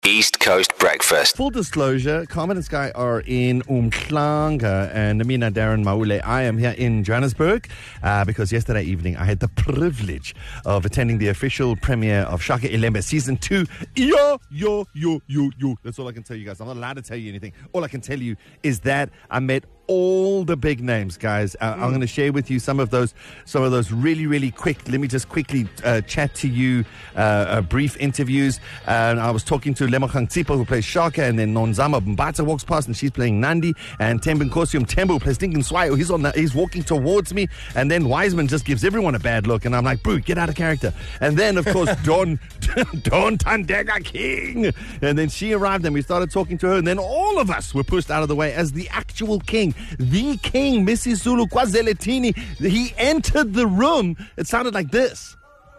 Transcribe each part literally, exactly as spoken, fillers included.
East Coast Breakfast. Full disclosure, Carmen and Sky are in Umhlanga, and Amina Darren Maule, I am here in Johannesburg uh, because yesterday evening I had the privilege of attending the official premiere of Shaka Ilembe Season two. Yo, yo, yo, yo, yo. That's all I can tell you guys. I'm not allowed to tell you anything. All I can tell you is that I met all the big names, guys. Uh, mm. I'm going to share with you some of those, some of those really, really quick. Let me just quickly uh, chat to you. Uh, uh, brief interviews. And I was talking to Lemogang Tsipa, who plays Shaka, and then Nonzama Mbata walks past, and she's playing Nandi. And Temben Kosium Tembo, who plays Dinkin Swayo. He's on. The, he's walking towards me, and then Wiseman just gives everyone a bad look, and I'm like, "Boo, get out of character." And then, of course, Don Don Tandega King, and then she arrived, and we started talking to her, and then all of us were pushed out of the way as the actual king. The king, Missy Zulu Kwazeletini, he entered the room. It sounded like this.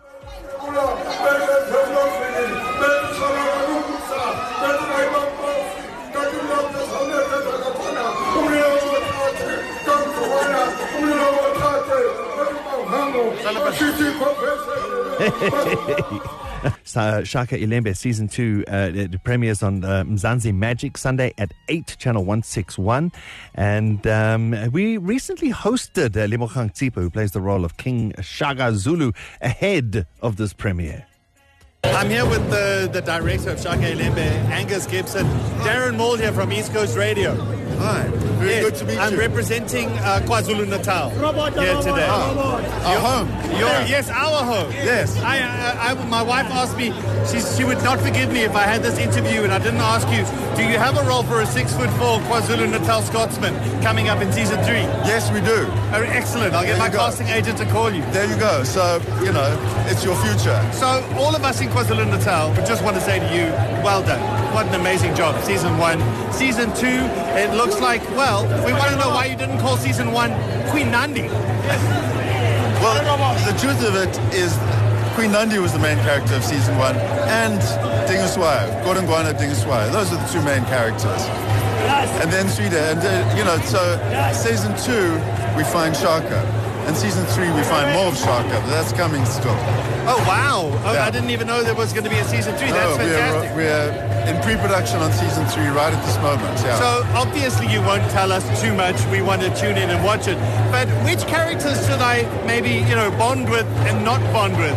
So, Shaka Ilembe Season two uh, it premieres on uh, Mzansi Magic Sunday at eight, Channel one sixty-one. And um, we recently hosted uh, Lemogang Tsipa, who plays the role of King Shaka Zulu, ahead of this premiere. I'm here with the, the director of Shaka Ilembe, Angus Gibson. Darren Mould here from East Coast Radio. Hi, very yes, good to meet I'm you. I'm representing uh, KwaZulu-Natal here today. Oh, our home. Your, Yeah. Yes, our home. Yes. I, I, I, my wife asked me, she, she would not forgive me if I had this interview and I didn't ask you, do you have a role for a six foot four KwaZulu-Natal Scotsman coming up in season three? Yes, we do. Oh, excellent. I'll get There my you go. casting agent to call you. There you go. So, you know, it's your future. So all of us in KwaZulu-Natal, we just want to say to you, well done. What an amazing job. Season one. Season two, it looks like, well, we want to know why you didn't call season one Queen Nandi. Well, the truth of it is Queen Nandi was the main character of season one, and Dingiswayo, Godongwana Dingiswayo. Those are the two main characters. And then Swida. And, uh, you know, so season two, we find Shaka. And season three, we find more of Shaka. But that's coming still. Oh, wow. Oh, Yeah. I didn't even know there was going to be a season three. That's Oh, fantastic. We're, we're in pre-production on season three right at this moment. Yeah. So obviously you won't tell us too much. We want to tune in and watch it. But which characters should I maybe, you know, bond with and not bond with?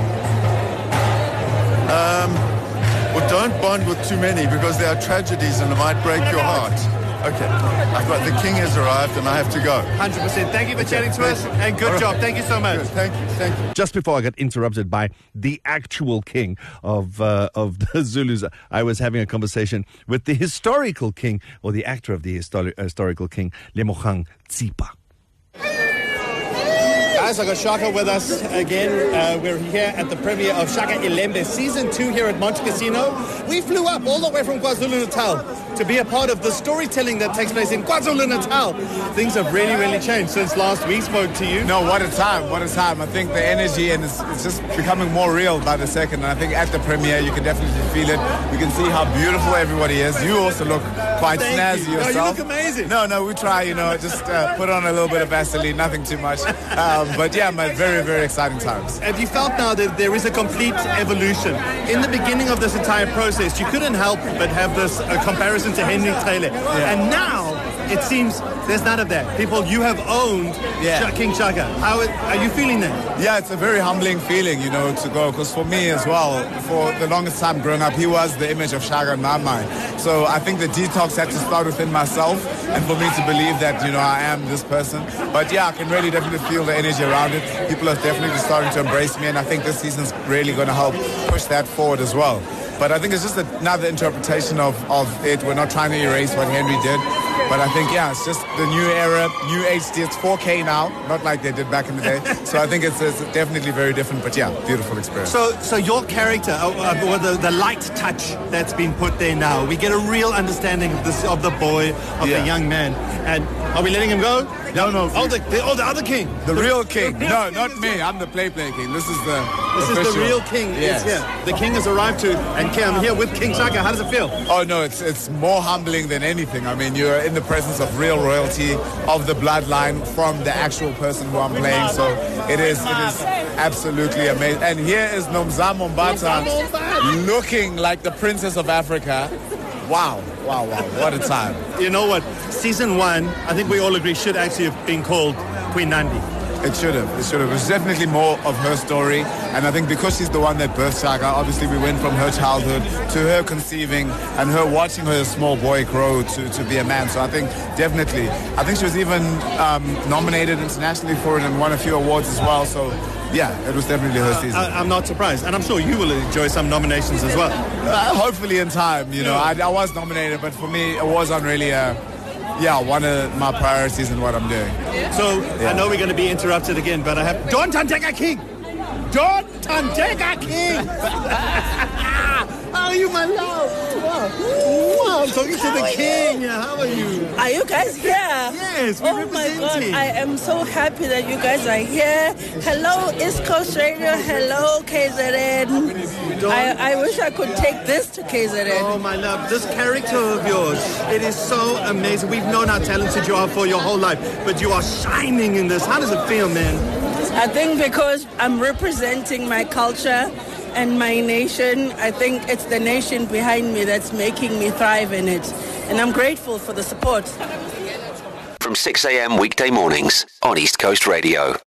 Well, don't bond with too many because there are tragedies and it might break your heart. Okay. I've got, the king has arrived and I have to go. one hundred percent. Thank you for chatting to us, and good All right. job. Thank you so much. Good. Thank you. Thank you. Just before I got interrupted by the actual king of uh, of the Zulus, I was having a conversation with the historical king, or the actor of the histori- historical king, Lemogang Tsipa. Guys, I got Shaka with us again. Uh, we're here at the premiere of Shaka Ilembe Season two here at Monte Casino. We flew up all the way from KwaZulu-Natal to be a part of the storytelling that takes place in KwaZulu-Natal. Things have really, really changed since last we spoke to you. No, what a time, what a time. I think the energy, and it's, it's just becoming more real by the second. And I think at the premiere, you can definitely feel it. You can see how beautiful everybody is. You also look quite Thank snazzy you. yourself. No, you look amazing. No, no, we try, you know, just uh, put on a little bit of Vaseline, nothing too much. Um, but yeah, my very, very exciting times. Have you felt now that there is a complete evolution? In the beginning of this entire process, you couldn't help but have this uh, comparison to Henry Taylor. Yeah. And now, it seems there's none of that. People, you have owned Yeah. Sh- King Shaka. How are you feeling that? Yeah, it's a very humbling feeling, you know, to go. Because for me as well, for the longest time growing up, he was the image of Shaka in my mind. So I think the detox had to start within myself, and for me to believe that, you know, I am this person. But yeah, I can really definitely feel the energy around it. People are definitely starting to embrace me, and I think this season's really going to help push that forward as well. But I think it's just another interpretation of, of it. We're not trying to erase what Henry did. But I think, yeah, it's just the new era, new H D. It's four K now, not like they did back in the day. So I think it's, it's definitely very different. But yeah, beautiful experience. So, so your character, uh, uh, or the, the light touch that's been put there now, we get a real understanding of this, of the boy, of Yeah. the young man. And are we letting him go? No, no. Oh, the, the, oh, the other king. The real king. the real No, king not is me. here. I'm the play play king. This is the This is the official. real king. Yes. Is here. The king has arrived too, and King, I'm here with King Shaka. How does it feel? Oh no, it's it's more humbling than anything. I mean, you're in the presence of real royalty, of the bloodline from the actual person who I'm playing. So it is it is absolutely amazing. And here is Nomzamo Mbatha looking like the Princess of Africa. Wow, wow, wow, what a time. You know what? Season one, I think we all agree, should actually have been called Queen Nandi. It should have, it should have. It's definitely more of her story. And I think because she's the one that birthed Shaka, obviously we went from her childhood to her conceiving and her watching her as a small boy grow to, to be a man. So I think definitely, I think she was even um, nominated internationally for it and won a few awards as well. So yeah, it was definitely her season. I, I'm not surprised. And I'm sure you will enjoy some nominations as well. Uh, hopefully in time, you know. I, I was nominated, but for me, it wasn't really a... Yeah, one of my priorities in what I'm doing. So, yeah. I know we're going to be interrupted again, but I have... Dawn Tantega King! Dawn Tantega King! How are you, my love? Wow. Wow, I'm talking to the king. How are you? Are you guys here? Yes, we're Oh my God, representing. I am so happy that you guys are here. Hello, East Coast Radio. Hello, K Z N. I, I wish I could take this to K Z N. Oh, my love, this character of yours, it is so amazing. We've known how talented you are for your whole life, but you are shining in this. How does it feel, man? I think because I'm representing my culture and my nation, I think it's the nation behind me that's making me thrive in it. And I'm grateful for the support. From six a.m. weekday mornings on East Coast Radio.